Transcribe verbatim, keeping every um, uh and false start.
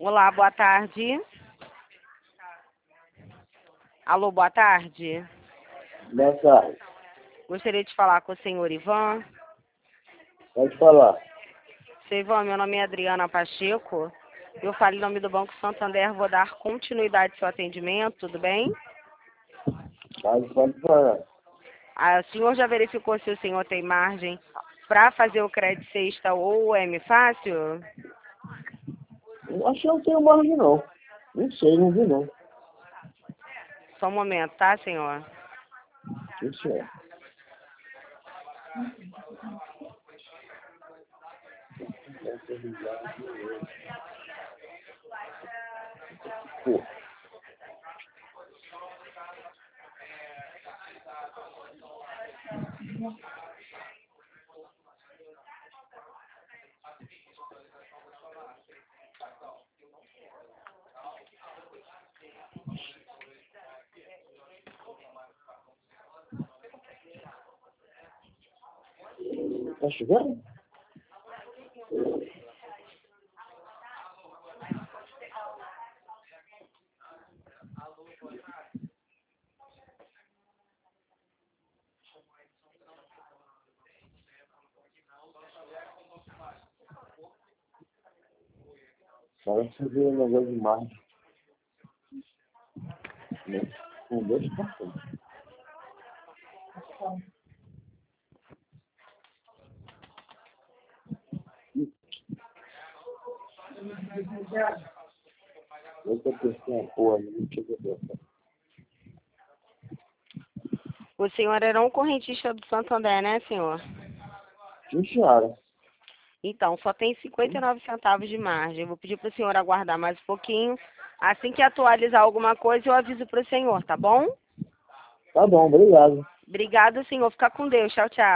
Olá, boa tarde. Alô, boa tarde. Boa tarde. Gostaria de falar com o senhor Ivan. Pode falar. Seu Ivan, meu nome é Adriana Pacheco. Eu falo em nome do Banco Santander, vou dar continuidade ao seu atendimento, tudo bem? Pode, pode falar. Ah, o senhor já verificou se o senhor tem margem para fazer o crédito sexta ou o M Fácil? Eu acho que eu não tenho margem, não. Não sei, não vi, não. Só um momento, tá, senhor? Isso é. Pô. Tá chovendo? Parece que veio um negócio de margem. Com dois cartões. Eu tô pensando, porra, não chega dessa. O senhor era um correntista do Santander, né, senhor? Sim, senhora. Então, só tem cinquenta e nove centavos de margem. Eu vou pedir para o senhor aguardar mais um pouquinho. Assim que atualizar alguma coisa, eu aviso para o senhor, tá bom? Tá bom, obrigado. Obrigada, senhor. Fica com Deus. Tchau, tchau.